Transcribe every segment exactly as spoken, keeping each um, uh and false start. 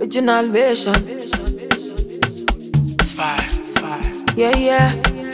Original version. Spy, spy. Yeah, yeah.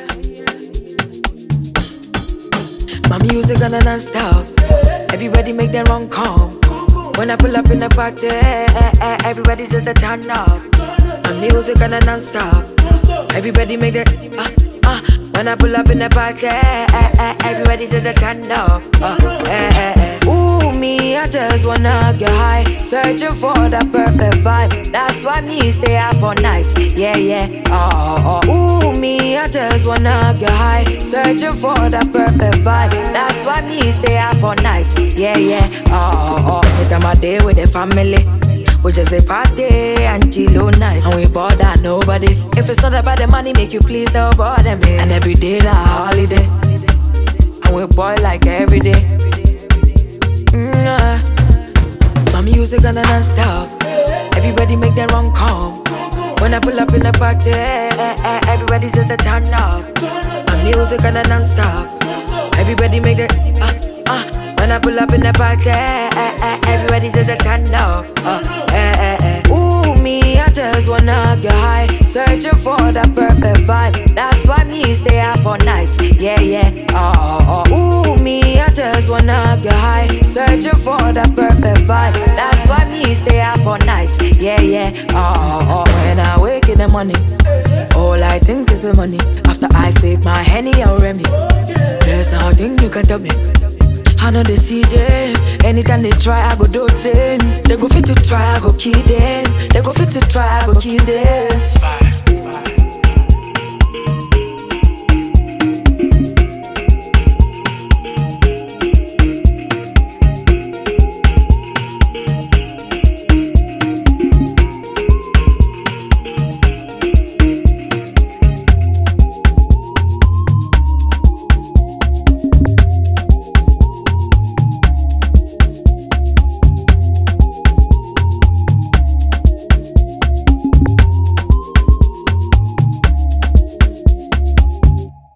My music gonna non-stop. Everybody make them run calm. When I pull up in the party, everybody's just a turn up. My music gonna non-stop. Everybody make that uh, uh. When I pull up in the party, everybody's just a turn up. Uh, eh, eh, eh. Ooh, me, I just wanna get high, searching for the perfect vibe. That's why me stay up all night. Yeah, yeah. Oh, oh, oh. Ooh, me, I just wanna get high, searching for the perfect vibe. That's why me stay up all night. Yeah, yeah. Oh, oh, oh. Anytime my day with the family, we just a party and chill all night, and we bother nobody. If it's not about the money, make you please don't bother me. And every day the holiday, and we boy like every day. Mm, uh. My music gonna non-stop. Everybody make them run calm. When I pull up in the party, everybody's just a turn up. My music gonna non-stop. Everybody make that uh, uh. When I pull up in the party, everybody's just a turn up. Uh, eh, eh, eh. Ooh, me, I just wanna get high, searching for the perfect vibe. That's why me stay up all night. Yeah, yeah. Oh, oh. Ooh, me, I just wanna get high, searching for the perfect vibe. That's why me stay up all night. Yeah, yeah. Oh, oh. When I wake in the morning, all I think is the money. After I save my Henny or Remy, there's nothing you can tell me. I know they see them. Anytime they try, I go do them. They go fit to try, I go kill them. They go fit to try, I go kill them. Spy.